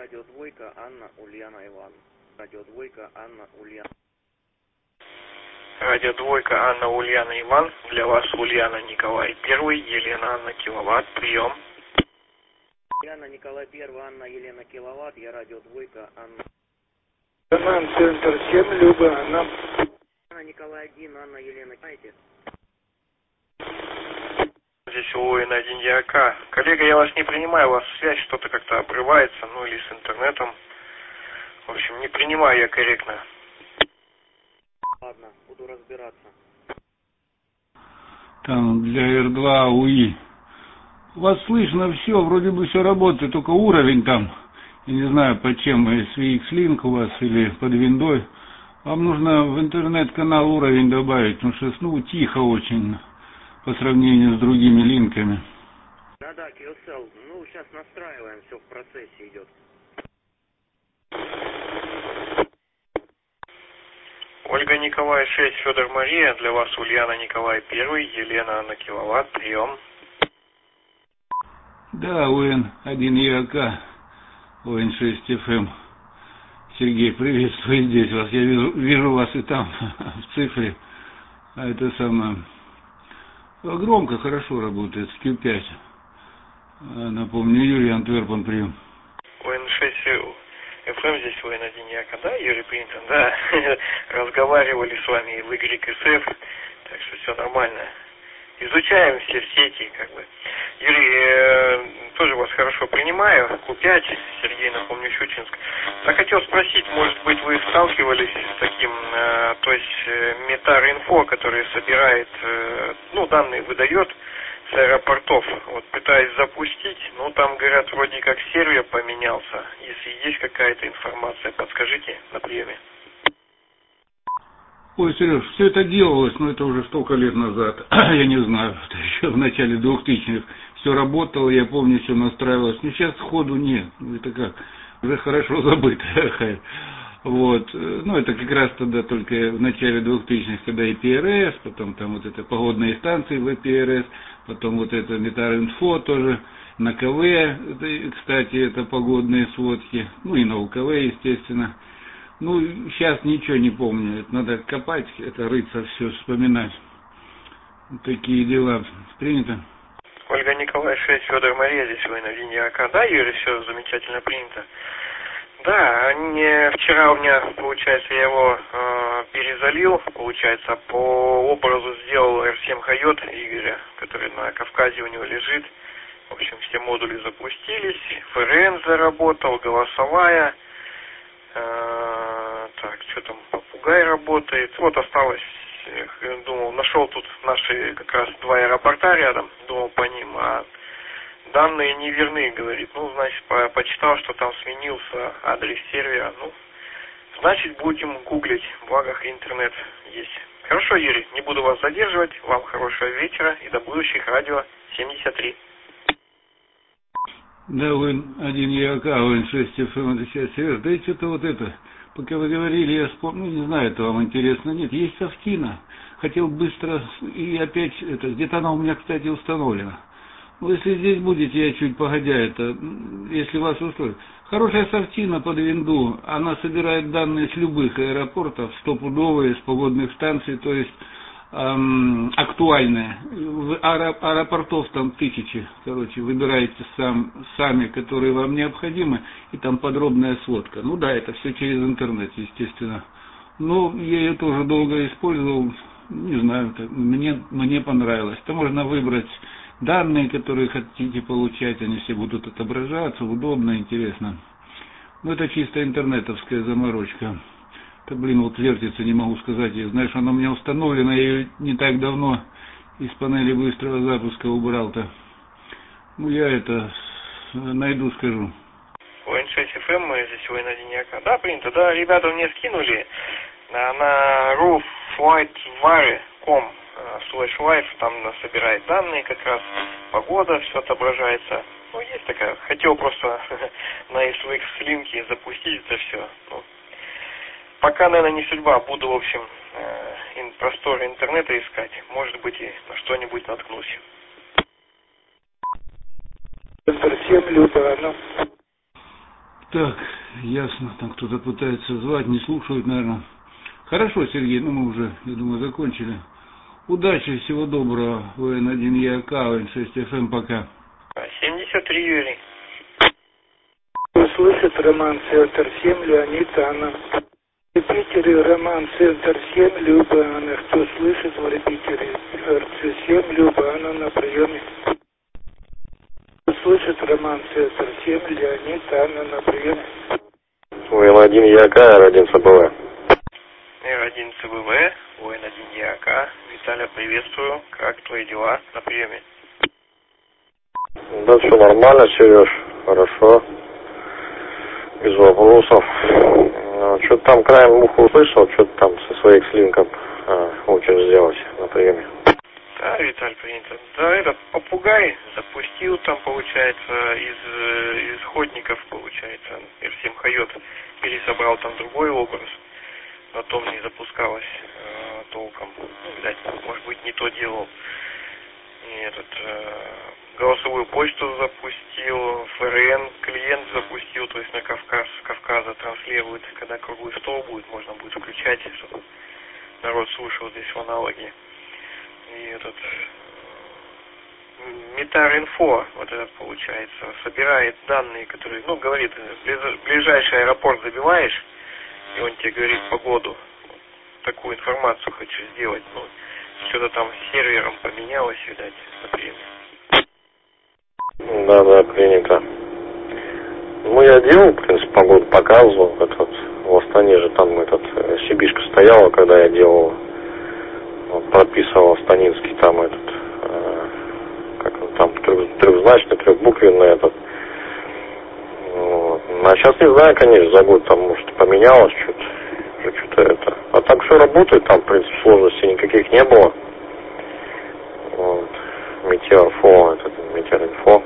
Радио Двойка, Анна, Ульяна, Иван. Радио Двойка, Анна, Ульяна. Радио Двойка, Анна, Ульяна, Иван. Для вас Ульяна, Николай I, Елена, Анна, Киловатт. Прием. Ульяна, Николай I, Анна, Елена, Киловатт. Я Радио Двойка, Анна. Анна, центр 7, Люба, Анна. Анна, Николай 1, Анна, Елена, знаете? Здесь УН1 ЯК. Коллега, я вас не принимаю, у вас связь что-то как-то обрывается, ну или с интернетом. В общем, не принимаю я корректно. Ладно, буду разбираться. Там для R2 УИ. У вас слышно все, вроде бы все работает, только уровень там, я не знаю по чем, SVX Link у вас или под виндой. Вам нужно в интернет-канал уровень добавить, потому что тихо очень по сравнению с другими линками. Да, QSL. Ну, сейчас настраиваем, все в процессе идет. Ольга, Николай 6, Федор, Мария. Для вас Ульяна, Николай I, Елена, Анна, Киловатт. Прием. Да, УН1 ЯК, УН6 ФМ. Сергей, приветствую здесь вас. Я вижу вас и там, в цифре. А это самое... Громко, хорошо работает, с Q5. Напомню, Юрий Антверпен, прием. УН6 ФМ, здесь УН1 ЯК, да, Юрий Принтон, да. Разговаривали с вами в YSF, так что все нормально. Изучаем все сети, как бы. Юрий, тоже вас хорошо принимаю. Q5, Сергей, напомню, Щучинск. Я хотел спросить, может быть, вы сталкивались с таким, то есть Метар-инфо, который собирает, данные выдает с аэропортов. Вот пытаюсь запустить, там, говорят, вроде как сервер поменялся. Если есть какая-то информация, подскажите на приеме. Ой, Сереж, все это делалось, но это уже столько лет назад. Я не знаю, это еще в начале 2000-х. Все работало, я помню, все настраивалось. Но сейчас сходу нет. Это как? Уже хорошо забыто. Вот. Это как раз тогда только в начале 2000-х, когда и ПРС, потом там вот это погодные станции в ПРС, потом вот это Метар-инфо тоже, на КВ, это, кстати, это погодные сводки, и на УКВ, естественно. Сейчас ничего не помню, это надо копать, это рыться, все вспоминать. Такие дела. Принято? Ольга, Николай 6, Федор, Мария, здесь УН1 ЯК. Да, Юрий, все замечательно принято. Да, вчера у меня, получается, я его перезалил, получается, по образу сделал R7 Койот Игоря, который на Кавказе у него лежит. В общем, все модули запустились, ФРН заработал, голосовая. Так, что там, попугай работает. Вот осталось, думал, нашел тут наши как раз два аэропорта рядом, думал по ним, а данные не верны, говорит. Значит, почитал, что там сменился адрес сервера. Значит, будем гуглить, благо интернет есть. Хорошо, Юрий, не буду вас задерживать. Вам хорошего вечера и до будущих радио 73. Да, УН1 ЯК, УН6 ФМ, это сейчас, Сереж, да и что-то вот это, пока вы говорили, я вспомнил, не знаю, это вам интересно, нет, есть Софтина, хотел быстро, и опять, где-то она у меня, кстати, установлена. Если здесь будете, я чуть погодя, если вас устроит. Хорошая Софтина под винду, она собирает данные с любых аэропортов, стопудовые, с погодных станций, то есть актуальные. Аэропортов там тысячи, выбираете сами, которые вам необходимы, и там подробная сводка. Это все через интернет, естественно. Я ее тоже долго использовал, не знаю, мне понравилось. Там можно выбрать данные, которые хотите получать, они все будут отображаться, удобно, интересно. Это чисто интернетовская заморочка. Вертится, не могу сказать. Знаешь, она у меня установлена, я ее не так давно из панели быстрого запуска убрал-то. Я найду, скажу. УН6 ФМ, здесь УН1 ЯК. Да, принято. Да, ребята мне скинули на rooflightwire.com /live, там собирает данные как раз, погода, все отображается. Есть такая. Хотел просто на SVX линке запустить это все. Пока, наверное, не судьба. Буду, в общем, просторы интернета искать. Может быть, и на что-нибудь наткнусь. Центр 7, Люба, Анна. Так, ясно, там кто-то пытается звать, не слушают, наверное. Хорошо, Сергей, ну мы уже, я думаю, закончили. Удачи, всего доброго. ВН1 ЯК, ВН6 FM, пока. 73, Юрий. Слышит Роман, Центр 7, Леонид, Анна. В Питере Роман, Центр 7, Люба, Анна. Кто слышит в Питере? РЦ7, Люба, Анна на приеме. Слышит Роман, Центр 7, Леонид, Анна на приеме. ВН1 ЯК, Р1 ЦБВ. Р1 ЦБВ, ВН1 ЯК. Виталя, приветствую. Как твои дела на приеме? Да, все нормально, Сереж, хорошо. Без вопросов. Что-то там краем уха услышал, что-то там со своих слинком хочешь сделать на приеме. Да, Виталь, принято. Да, этот попугай запустил там, получается, из исходников, получается, R7 Койот, пересобрал там другой образ, потом не запускалось толком. Ну, видать, может быть, не то делал. И этот голосовую почту запустил, ФРН клиент запустил, то есть на Кавказа транслирует, когда круглый стол будет, можно будет включать, чтобы народ слушал здесь в аналоге. И этот Метар-инфо, вот этот получается, собирает данные, которые, ну, говорит, ближайший аэропорт забиваешь, и он тебе говорит погоду. Такую информацию хочу сделать, ну, что-то там с сервером поменялось, видать, например. Да, принято. Ну, я делал, в принципе, погоду показывал, этот, в Астане же там Сибишка стояла, когда я делал, вот, прописывал Астанинский, там этот, как он там, трехзначный, трехбуквенный этот. Вот. А сейчас не знаю, конечно, за год там, может, поменялось что-то это. А так все работает, там, в принципе, сложностей никаких не было. Вот. Метеоинфо.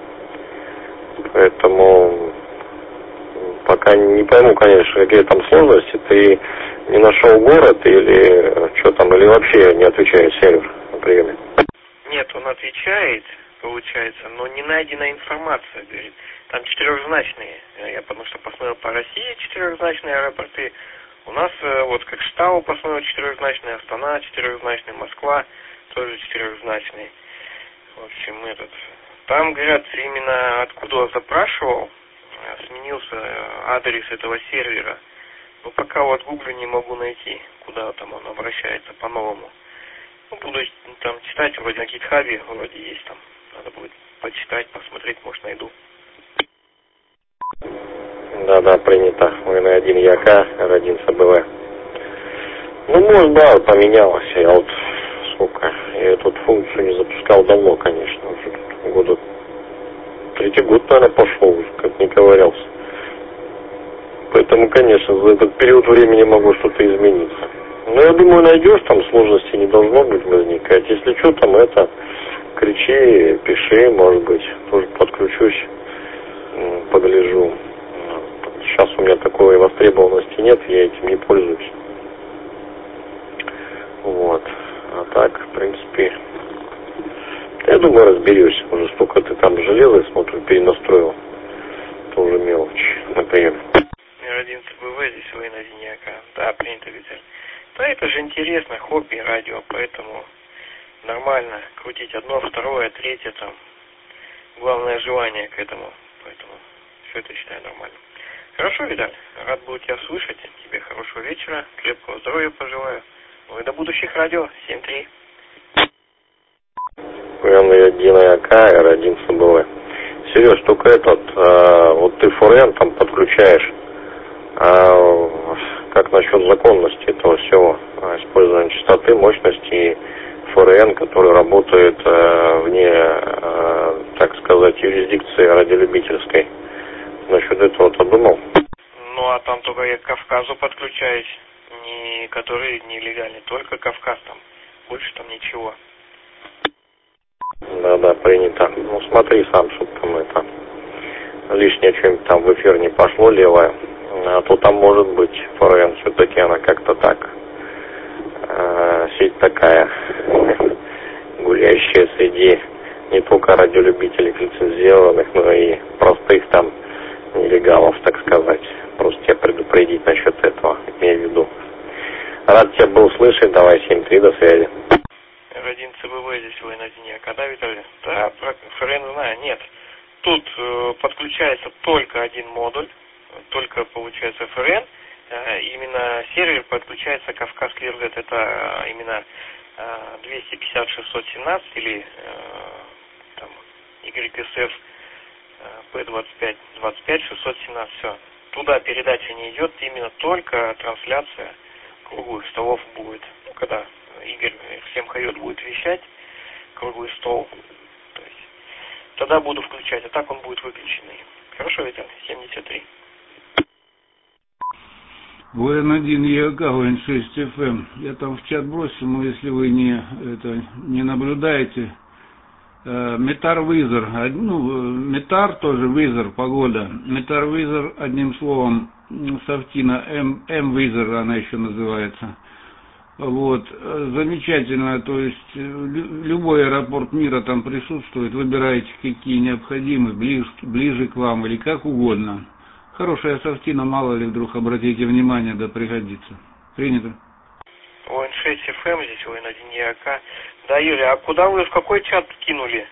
Поэтому пока не пойму, конечно, какие там сложности. Ты не нашел город или что там, или вообще не отвечает сервер на приеме? Нет, он отвечает, получается, но не найдена информация, говорит. Там четырехзначные. Я потому что посмотрел по России четырехзначные аэропорты. У нас вот как Штау посмотрел четырехзначный, Астана четырехзначный, Москва тоже четырехзначный. В общем, там, говорят, именно откуда я запрашивал, сменился адрес этого сервера. Но пока вот гуглю не могу найти, куда там он обращается по-новому. Ну, буду там читать, вроде на гитхабе, вроде есть там. Надо будет почитать, посмотреть, может, найду. Да, принято. ВН1 ЯК, Р1 ЦБВ. Ну, может, да, поменялось. Я вот сколько? Я эту функцию не запускал давно, конечно. Уже года 3-й год, наверное, пошел уже, как не ковырялся. Поэтому, конечно, за этот период времени могло что-то измениться. Но я думаю, найдешь, там сложностей не должно быть возникать. Если что, там кричи, пиши, может быть, тоже подключусь, погляжу. Сейчас у меня такой востребованности нет, я этим не пользуюсь. Вот. А так, в принципе, я думаю, разберешься. Уже столько ты там железа, смотрю, перенастроил. Тоже мелочь, например. Р1 ЦБВ, здесь ВН1 ЯК. Да, принято, Виталь. Да, это же интересно, хобби, радио, поэтому нормально крутить одно, второе, третье там. Главное желание к этому, поэтому все это считаю нормально. Хорошо, Виталь, рад был тебя слышать, тебе хорошего вечера, крепкого здоровья пожелаю. Ну и до будущих радио, 7-3. ВН1 ЯК, Р1 ЦБВ. Сереж, только вот ты ФРН там подключаешь, как насчет законности этого всего, использования частоты, мощности ФРН, который работает вне, так сказать, юрисдикции радиолюбительской. Насчет этого-то думал? Ну, а там только я к Кавказу подключаюсь, который нелегальный, только Кавказ там, больше там ничего. Да, принято. Ну, смотри сам, чтобы там лишнее что-нибудь там в эфир не пошло левое. А то там может быть ФРН, все-таки она как-то так, сеть такая, гуляющая среди не только радиолюбителей лицензированных, но и простых там нелегалов, так сказать. Просто тебя предупредить насчет этого, имею в виду. Рад тебя был слышать, давай 7-3, до связи. Родин ЦБВ, здесь военный ЯК, да, Виталий? Да, про ФРН знаю, нет. Тут подключается только один модуль, только получается ФРН. Именно сервер подключается Кавказский РЗ, это именно 250-617 или там YSF P25-25-617, все. Туда передача не идет, именно только трансляция круглых столов будет. Ну, когда Игорь всем Хайот будет вещать, круглый стол, то есть, тогда буду включать, а так он будет выключенный. Хорошо, Виталий, 73. Воин-1 ЕАК, Воин-6 ФМ. Я там в чат бросил, но если вы не наблюдаете, Метар Визор, Метар тоже Визор, погода. Метар Визор, одним словом, Софтина, М Визор она еще называется. Вот, замечательно, то есть любой аэропорт мира там присутствует, выбираете, какие необходимы, ближе к вам или как угодно. Хорошая софтина, мало ли вдруг обратите внимание, да пригодится. Принято. Воин-6 ФМ, здесь Воин-1 ЯК. Да, Юрий, а куда вы, в какой чат кинули?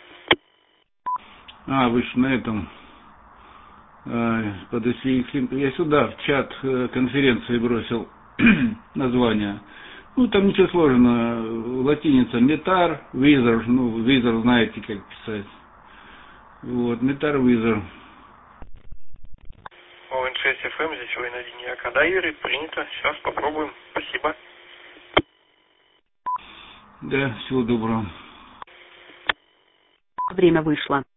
Вы же на этом, подожди, я сюда в чат конференции бросил название. Ну, там ничего сложного, латиница Метар, Визор, Визор знаете, как писать. Вот, Метар Визор. Воин-6 ФМ, здесь Воин-1 ЯК. Да, Юрий, принято, сейчас попробуем, спасибо. Да, всего доброго. Время вышло.